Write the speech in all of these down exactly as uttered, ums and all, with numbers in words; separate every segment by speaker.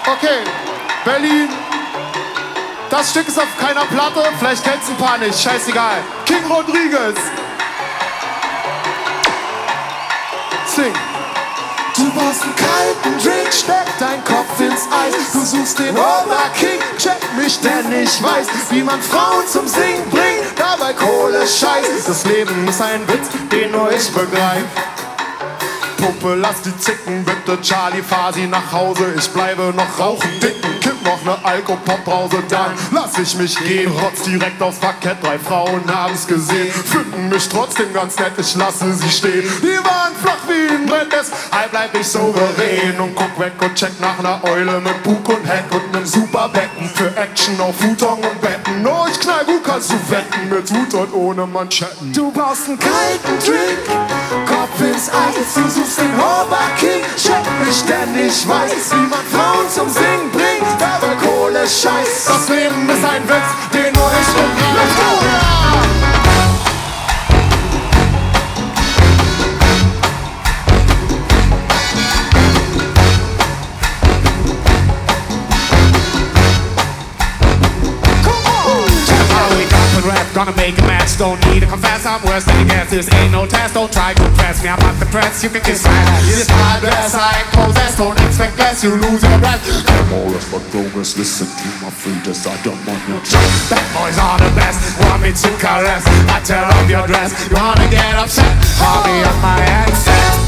Speaker 1: Okay, Berlin. Das Stück ist auf keiner Platte, vielleicht kennst du ein paar nicht, scheißegal. King Rodriguez. Sing. Du brauchst einen kalten Drink, steck dein Kopf ins Eis. Du suchst den Oberking, check mich, denn ich weiß, wie man Frauen zum Singen bringt. Dabei Kohle scheiß. Das Leben ist ein Witz, den nur ich begreif. Puppe, lass die zicken, bitte Charlie, fahr sie nach Hause. Ich bleibe noch rauchen, dicken, kipp noch ne Alkopop-Brause. Dann lass ich mich gehen, rotz direkt aufs Parkett. Drei Frauen haben's gesehen, finden mich trotzdem ganz nett, ich lasse sie stehen. Die waren flach wie ein Brett, deshalb bleib ich souverän und guck weg und check nach ner Eule mit Bug und Heck und nem Superbecken für Action auf Futon und Betten. Oh, ich knall gut, kannst du wetten, mit Hut und ohne Manschetten. Du brauchst einen kalten Drink, Kopf ins Eis, du suchst den Oberking, check mich, denn ich weiß, wie man Frauen zum Singen bringt. Dabei Kohle scheiß, das Leben ist ein Witz, den nur ich begreife. Let's go!
Speaker 2: Gonna make a match, don't need to confess, I'm worse than you guess. This ain't no test, don't try to impress me, I'm not the press, you can kiss my ass. This is my dress, I ain't possessed, don't expect less, you lose your breath. I'm all of my progress, listen to my fetus, I don't want your trust. Bad boys are the best, want me to caress, I tear off your dress, you wanna get upset, I'll be on my accent.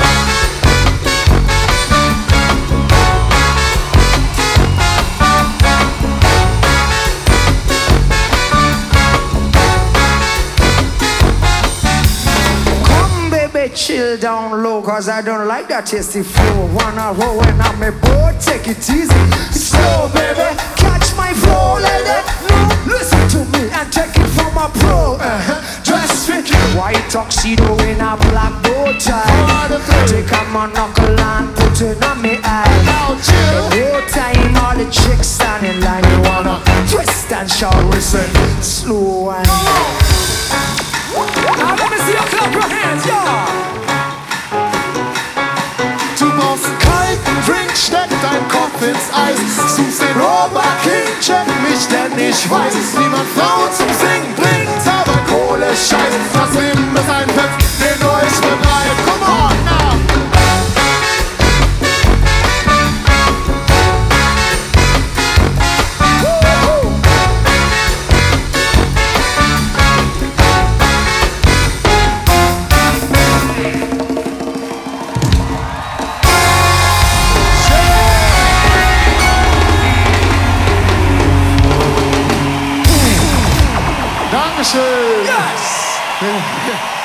Speaker 3: Chill down low, cause I don't like that tasty flow. Wanna roll when I'm a boat, take it easy. Slow, baby, catch my flow, lady. No, listen to me and take it from a pro. Uh-huh. Dress fit, white tuxedo in a black bow tie. Take a monocle and put it on me eye. The whole time all the chicks stand in line. You wanna twist and shout, listen, slow and now let me see you clap your hands, y'all.
Speaker 1: Du brauchst einen kalten Drink, steck dein Kopf ins Eis. Suchst den Oberking, check mich, denn ich weiß, wie man Frauen zum Singen bringt. Aber Kohle scheiß, das Leben ist ein Witz, den nur ich begreife. Come on now! Dankeschön.
Speaker 3: Yes!